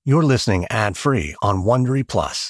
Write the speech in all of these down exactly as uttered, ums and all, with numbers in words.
You're listening ad-free on Wondery Plus.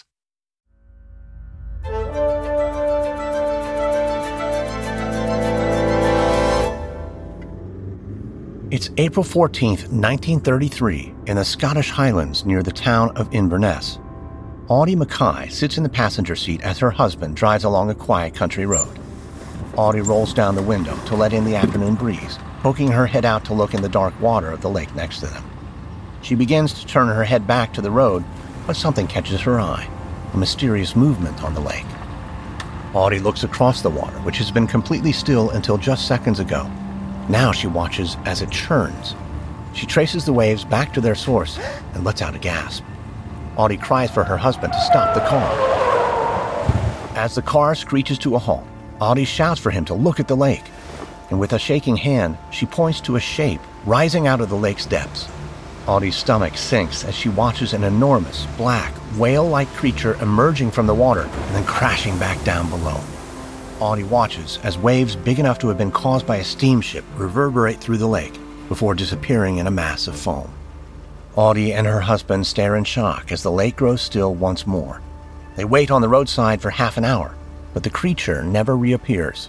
It's April fourteenth, nineteen thirty-three, in the Scottish Highlands near the town of Inverness. Audie Mackay sits in the passenger seat as her husband drives along a quiet country road. Audie rolls down the window to let in the afternoon breeze, poking her head out to look in the dark water of the lake next to them. She begins to turn her head back to the road, but something catches her eye, a mysterious movement on the lake. Audie looks across the water, which has been completely still until just seconds ago. Now she watches as it churns. She traces the waves back to their source and lets out a gasp. Audie cries for her husband to stop the car. As the car screeches to a halt, Audie shouts for him to look at the lake, and with a shaking hand, she points to a shape rising out of the lake's depths. Audie's stomach sinks as she watches an enormous, black, whale-like creature emerging from the water and then crashing back down below. Audie watches as waves big enough to have been caused by a steamship reverberate through the lake before disappearing in a mass of foam. Audie and her husband stare in shock as the lake grows still once more. They wait on the roadside for half an hour, but the creature never reappears.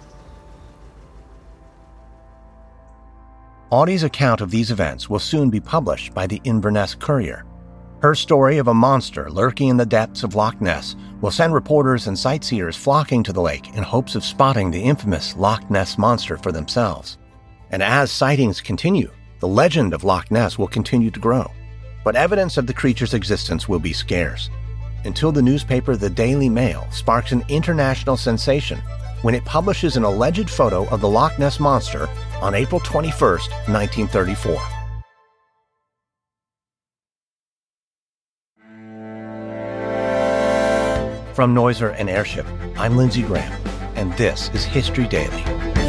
Audie's account of these events will soon be published by the Inverness Courier. Her story of a monster lurking in the depths of Loch Ness will send reporters and sightseers flocking to the lake in hopes of spotting the infamous Loch Ness monster for themselves. And as sightings continue, the legend of Loch Ness will continue to grow. But evidence of the creature's existence will be scarce, until the newspaper The Daily Mail sparks an international sensation when it publishes an alleged photo of the Loch Ness monster on April twenty-first, nineteen thirty-four. From Noiser and Airship, I'm Lindsey Graham, and this is History Daily.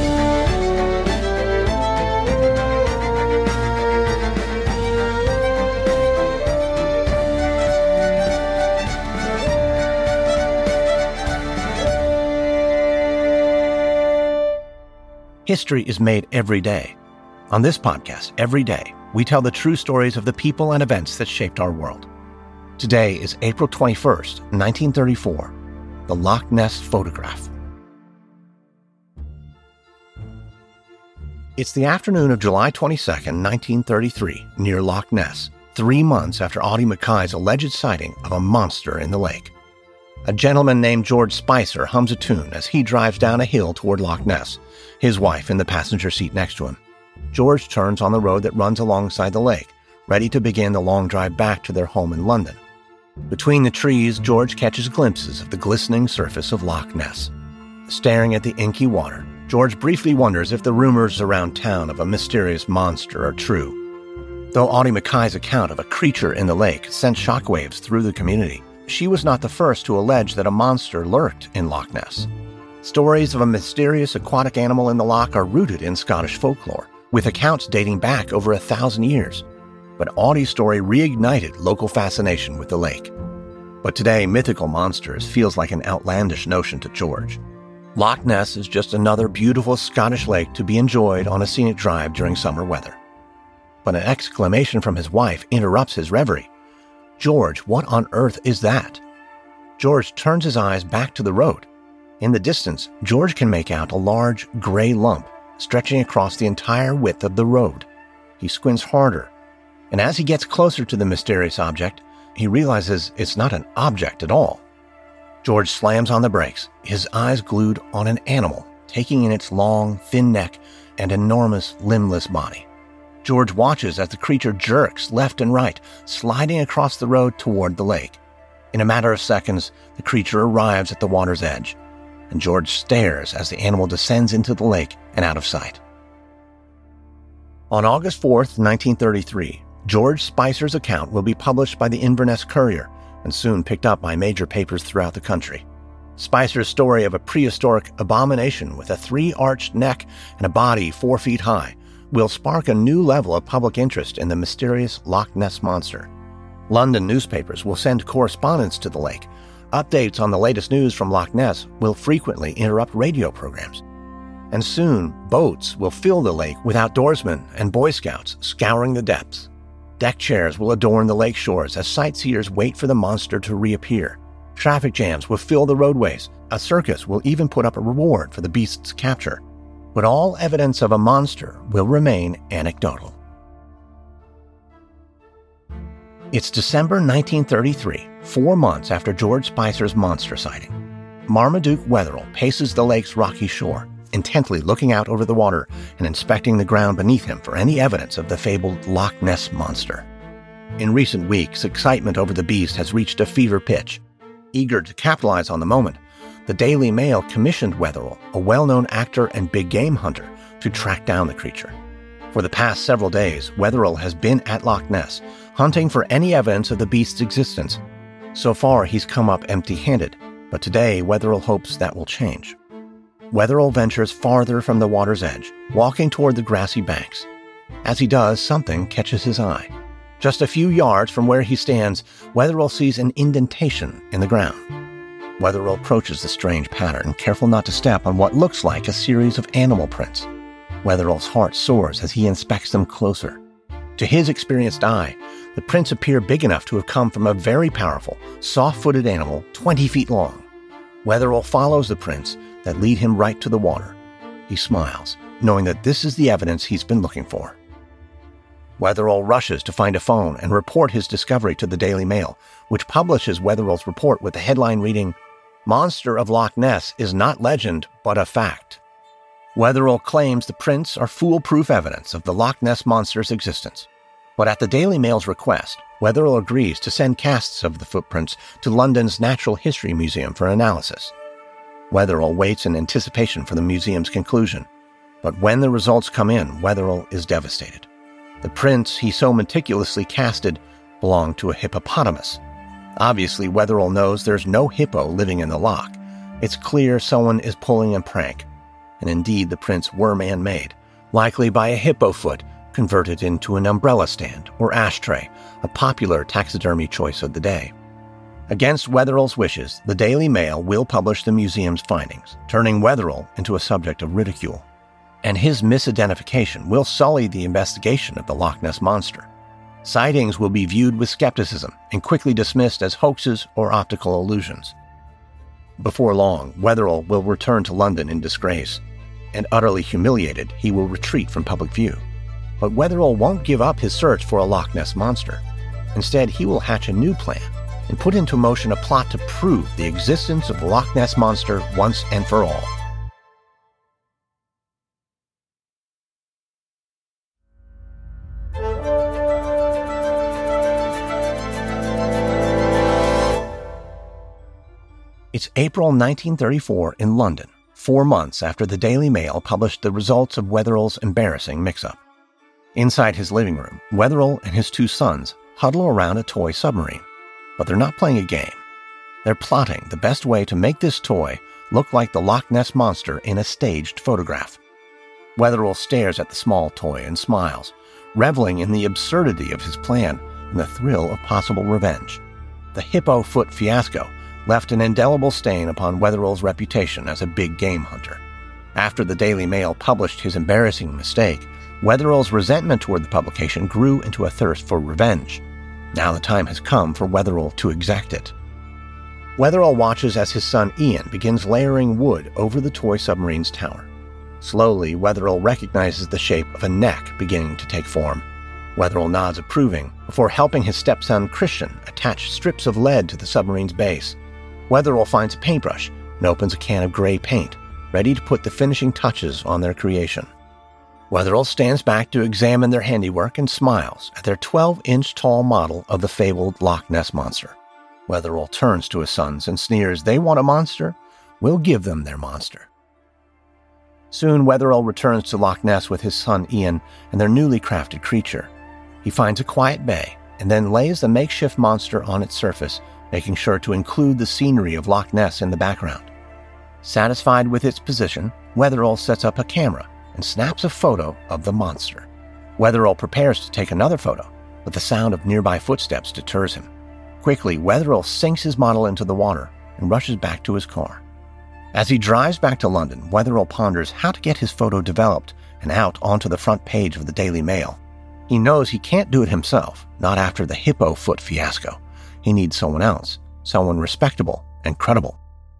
History is made every day. On this podcast, every day, we tell the true stories of the people and events that shaped our world. Today is April twenty-first, nineteen thirty-four, the Loch Ness photograph. It's the afternoon of July twenty-second, nineteen thirty-three, near Loch Ness, three months after Audie Mackay's alleged sighting of a monster in the lake. A gentleman named George Spicer hums a tune as he drives down a hill toward Loch Ness, his wife in the passenger seat next to him. George turns on the road that runs alongside the lake, ready to begin the long drive back to their home in London. Between the trees, George catches glimpses of the glistening surface of Loch Ness. Staring at the inky water, George briefly wonders if the rumors around town of a mysterious monster are true. Though Audie Mackay's account of a creature in the lake sent shockwaves through the community, she was not the first to allege that a monster lurked in Loch Ness. Stories of a mysterious aquatic animal in the loch are rooted in Scottish folklore, with accounts dating back over a thousand years. But Audie's story reignited local fascination with the lake. But today, mythical monsters feels like an outlandish notion to George. Loch Ness is just another beautiful Scottish lake to be enjoyed on a scenic drive during summer weather. But an exclamation from his wife interrupts his reverie. "George, what on earth is that?" George turns his eyes back to the road. In the distance, George can make out a large gray lump stretching across the entire width of the road. He squints harder, and as he gets closer to the mysterious object, he realizes it's not an object at all. George slams on the brakes, his eyes glued on an animal, taking in its long, thin neck and enormous, limbless body. George watches as the creature jerks left and right, sliding across the road toward the lake. In a matter of seconds, the creature arrives at the water's edge, and George stares as the animal descends into the lake and out of sight. On August fourth, nineteen thirty-three, George Spicer's account will be published by the Inverness Courier and soon picked up by major papers throughout the country. Spicer's story of a prehistoric abomination with a three-arched neck and a body four feet high will spark a new level of public interest in the mysterious Loch Ness monster. London newspapers will send correspondents to the lake. Updates on the latest news from Loch Ness will frequently interrupt radio programs. And soon, boats will fill the lake with outdoorsmen and Boy Scouts scouring the depths. Deck chairs will adorn the lake shores as sightseers wait for the monster to reappear. Traffic jams will fill the roadways. A circus will even put up a reward for the beast's capture. But all evidence of a monster will remain anecdotal. It's December nineteen thirty-three, four months after George Spicer's monster sighting. Marmaduke Wetherell paces the lake's rocky shore, intently looking out over the water and inspecting the ground beneath him for any evidence of the fabled Loch Ness monster. In recent weeks, excitement over the beast has reached a fever pitch. Eager to capitalize on the moment, the Daily Mail commissioned Wetherell, a well-known actor and big game hunter, to track down the creature. For the past several days, Wetherell has been at Loch Ness, hunting for any evidence of the beast's existence. So far, he's come up empty-handed, but today Wetherell hopes that will change. Wetherell ventures farther from the water's edge, walking toward the grassy banks. As he does, something catches his eye. Just a few yards from where he stands, Wetherell sees an indentation in the ground. Wetherell approaches the strange pattern, careful not to step on what looks like a series of animal prints. Wetherell's heart soars as he inspects them closer. To his experienced eye, the prints appear big enough to have come from a very powerful, soft-footed animal twenty feet long. Wetherell follows the prints that lead him right to the water. He smiles, knowing that this is the evidence he's been looking for. Wetherell rushes to find a phone and report his discovery to the Daily Mail, which publishes Wetherell's report with the headline reading, "Monster of Loch Ness is not legend, but a fact." Wetherell claims the prints are foolproof evidence of the Loch Ness monster's existence. But at the Daily Mail's request, Wetherell agrees to send casts of the footprints to London's Natural History Museum for analysis. Wetherell waits in anticipation for the museum's conclusion. But when the results come in, Wetherell is devastated. The prints he so meticulously casted belong to a hippopotamus. Obviously, Wetherell knows there's no hippo living in the loch. It's clear someone is pulling a prank. And indeed, the prints were man-made, likely by a hippo foot converted into an umbrella stand or ashtray, a popular taxidermy choice of the day. Against Wetherell's wishes, the Daily Mail will publish the museum's findings, turning Wetherell into a subject of ridicule. And his misidentification will sully the investigation of the Loch Ness monster. Sightings will be viewed with skepticism and quickly dismissed as hoaxes or optical illusions. Before long, Wetherell will return to London in disgrace, and utterly humiliated, he will retreat from public view. But Wetherell won't give up his search for a Loch Ness monster. Instead, he will hatch a new plan and put into motion a plot to prove the existence of the Loch Ness monster once and for all. It's April nineteen thirty-four in London, four months after the Daily Mail published the results of Wetherell's embarrassing mix-up. Inside his living room, Wetherell and his two sons huddle around a toy submarine. But they're not playing a game. They're plotting the best way to make this toy look like the Loch Ness monster in a staged photograph. Wetherell stares at the small toy and smiles, reveling in the absurdity of his plan and the thrill of possible revenge. The hippo foot fiasco left an indelible stain upon Wetherell's reputation as a big game hunter. After the Daily Mail published his embarrassing mistake, Wetherell's resentment toward the publication grew into a thirst for revenge. Now the time has come for Wetherell to exact it. Wetherell watches as his son Ian begins layering wood over the toy submarine's tower. Slowly, Wetherell recognizes the shape of a neck beginning to take form. Wetherell nods approving before helping his stepson Christian attach strips of lead to the submarine's base. Wetherell finds a paintbrush and opens a can of gray paint, ready to put the finishing touches on their creation. Wetherell stands back to examine their handiwork and smiles at their twelve-inch tall model of the fabled Loch Ness monster. Wetherell turns to his sons and sneers, "They want a monster? We'll give them their monster." Soon, Wetherell returns to Loch Ness with his son Ian and their newly crafted creature. He finds a quiet bay and then lays the makeshift monster on its surface, making sure to include the scenery of Loch Ness in the background. Satisfied with its position, Wetherell sets up a camera and snaps a photo of the monster. Wetherell prepares to take another photo, but the sound of nearby footsteps deters him. Quickly, Wetherell sinks his model into the water and rushes back to his car. As he drives back to London, Wetherell ponders how to get his photo developed and out onto the front page of the Daily Mail. He knows he can't do it himself, not after the hippo foot fiasco. He needs someone else, someone respectable and credible.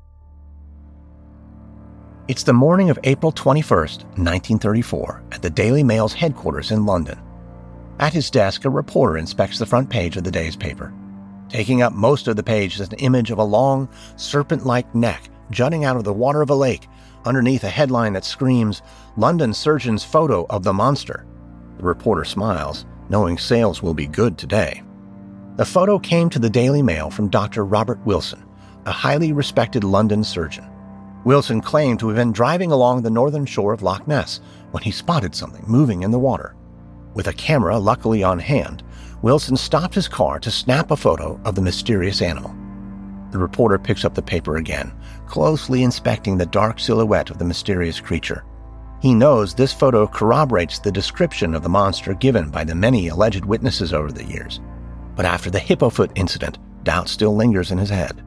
It's the morning of April twenty-first, nineteen thirty-four, at the Daily Mail's headquarters in London. At his desk, a reporter inspects the front page of the day's paper. Taking up most of the page is an image of a long, serpent-like neck jutting out of the water of a lake, underneath a headline that screams, "London surgeon's photo of the monster." The reporter smiles, knowing sales will be good today. The photo came to the Daily Mail from Doctor Robert Wilson, a highly respected London surgeon. Wilson claimed to have been driving along the northern shore of Loch Ness when he spotted something moving in the water. With a camera luckily on hand, Wilson stopped his car to snap a photo of the mysterious animal. The reporter picks up the paper again, closely inspecting the dark silhouette of the mysterious creature. He knows this photo corroborates the description of the monster given by the many alleged witnesses over the years. But after the hippofoot incident, doubt still lingers in his head.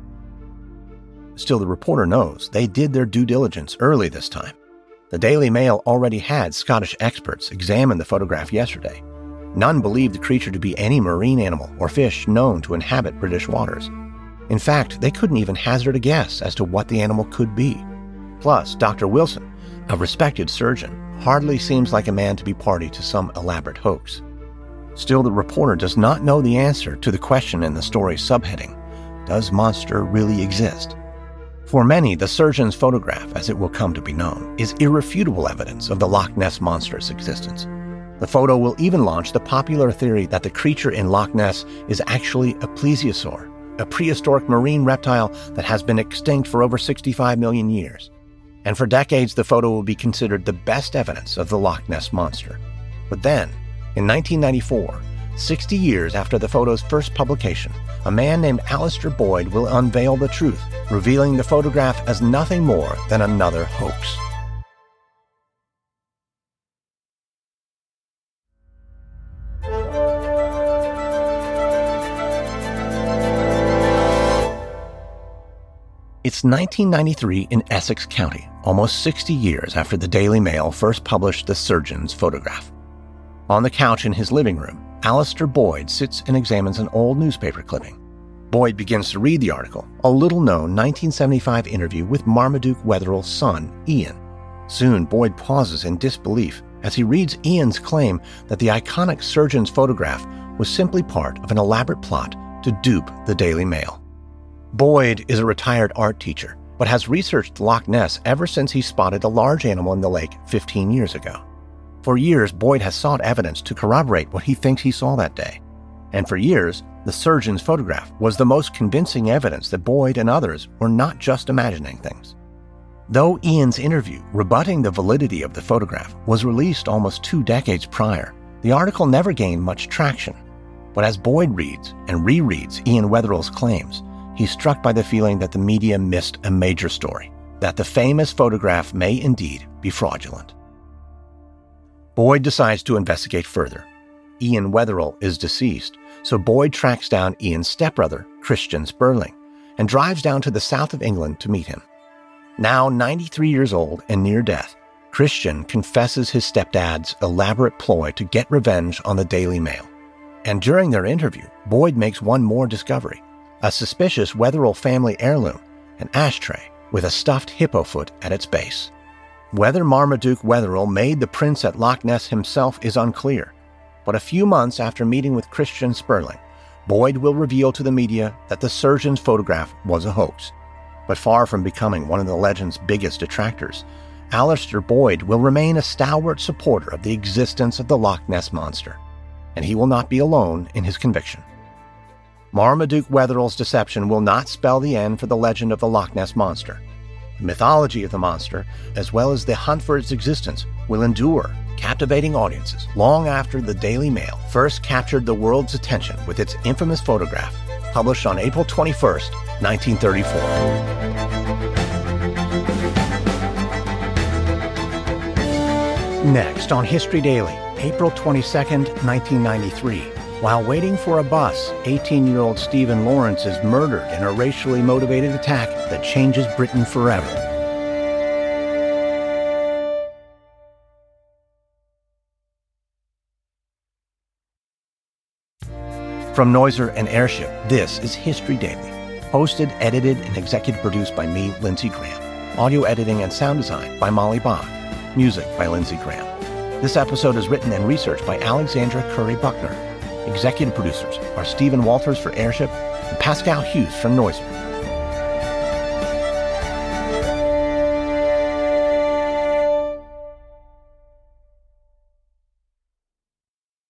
Still, the reporter knows they did their due diligence early this time. The Daily Mail already had Scottish experts examine the photograph yesterday. None believed the creature to be any marine animal or fish known to inhabit British waters. In fact, they couldn't even hazard a guess as to what the animal could be. Plus, Doctor Wilson, a respected surgeon, hardly seems like a man to be party to some elaborate hoax. Still, the reporter does not know the answer to the question in the story's subheading, "Does monster really exist?" For many, the surgeon's photograph, as it will come to be known, is irrefutable evidence of the Loch Ness monster's existence. The photo will even launch the popular theory that the creature in Loch Ness is actually a plesiosaur, a prehistoric marine reptile that has been extinct for over sixty-five million years. And for decades, the photo will be considered the best evidence of the Loch Ness monster. But then, in nineteen ninety-four, sixty years after the photo's first publication, a man named Alistair Boyd will unveil the truth, revealing the photograph as nothing more than another hoax. It's nineteen ninety-three in Essex County, almost sixty years after the Daily Mail first published the surgeon's photograph. On the couch in his living room, Alistair Boyd sits and examines an old newspaper clipping. Boyd begins to read the article, a little-known nineteen seventy-five interview with Marmaduke Wetherell's son, Ian. Soon, Boyd pauses in disbelief as he reads Ian's claim that the iconic surgeon's photograph was simply part of an elaborate plot to dupe the Daily Mail. Boyd is a retired art teacher, but has researched Loch Ness ever since he spotted a large animal in the lake fifteen years ago. For years, Boyd has sought evidence to corroborate what he thinks he saw that day. And for years, the surgeon's photograph was the most convincing evidence that Boyd and others were not just imagining things. Though Ian's interview rebutting the validity of the photograph was released almost two decades prior, the article never gained much traction. But as Boyd reads and rereads Ian Wetherell's claims, he's struck by the feeling that the media missed a major story, that the famous photograph may indeed be fraudulent. Boyd decides to investigate further. Ian Wetherell is deceased, so Boyd tracks down Ian's stepbrother, Christian Sperling, and drives down to the south of England to meet him. Now ninety-three years old and near death, Christian confesses his stepdad's elaborate ploy to get revenge on the Daily Mail. And during their interview, Boyd makes one more discovery: a suspicious Wetherell family heirloom, an ashtray with a stuffed hippo foot at its base. Whether Marmaduke Wetherell made the prints at Loch Ness himself is unclear, but a few months after meeting with Christian Sperling, Boyd will reveal to the media that the surgeon's photograph was a hoax. But far from becoming one of the legend's biggest detractors, Alistair Boyd will remain a stalwart supporter of the existence of the Loch Ness monster, and he will not be alone in his conviction. Marmaduke Wetherell's deception will not spell the end for the legend of the Loch Ness monster. The mythology of the monster, as well as the hunt for its existence, will endure, captivating audiences long after the Daily Mail first captured the world's attention with its infamous photograph, published on April twenty-first, nineteen thirty-four. Next on History Daily, April twenty-second, nineteen ninety-three. While waiting for a bus, eighteen-year-old Stephen Lawrence is murdered in a racially motivated attack that changes Britain forever. From Noiser and Airship, this is History Daily. Hosted, edited, and executive produced by me, Lindsey Graham. Audio editing and sound design by Molly Bach. Music by Lindsey Graham. This episode is written and researched by Alexandra Curry Buckner. Executive producers are Stephen Walters for Airship and Pascal Hughes from Noiser.